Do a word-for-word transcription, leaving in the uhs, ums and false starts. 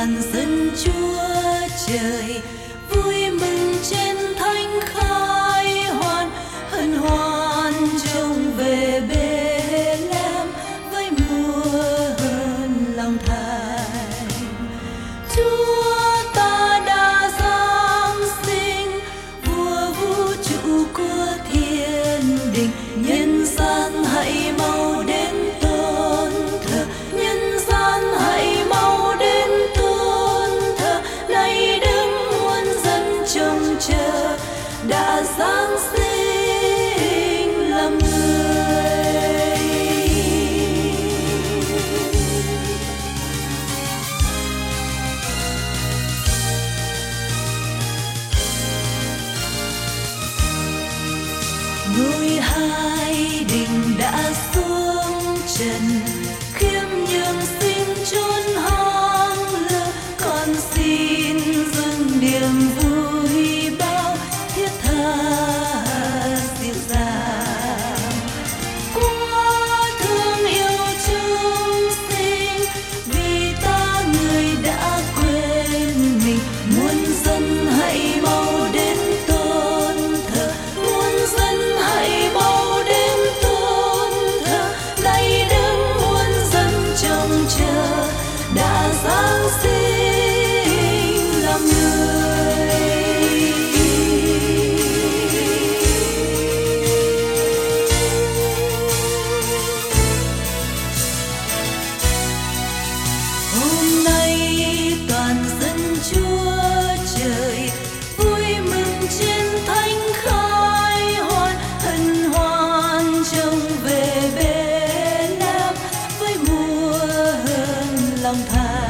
toàn dân Chúa trời vui mừng trên thánh khai hoan, hân hoan trông về Bê-lem với mùa hơn lòng thành. Chúa ta đã giáng sinh, vua vũ trụ của thiên đình, nhân gian hãy mau đến tôn thờ, nhân gian hãy mau đến tôn thờ, này Đức muôn dân trông chờ đã giáng sinh làm người. Ngôi hai đình đã xuống trần, khiêm nhường xin chốn hoang lơ, con xin dâng niềm vui bao thiết tha dịu dàng. Quá thương yêu chúng sinh, vì ta người đã quên mình, muôn dân hãy mau đến tôn thờ, muôn dân hãy mau đến tôn thờ, này Đức muôn dân trông chờ đã giáng sinh làm người. Hôm nay toàn dân Chúa trời vui mừng trên thánh khai hoan, hân hoan trông về Bê-lem với mùa hơn lòng thành.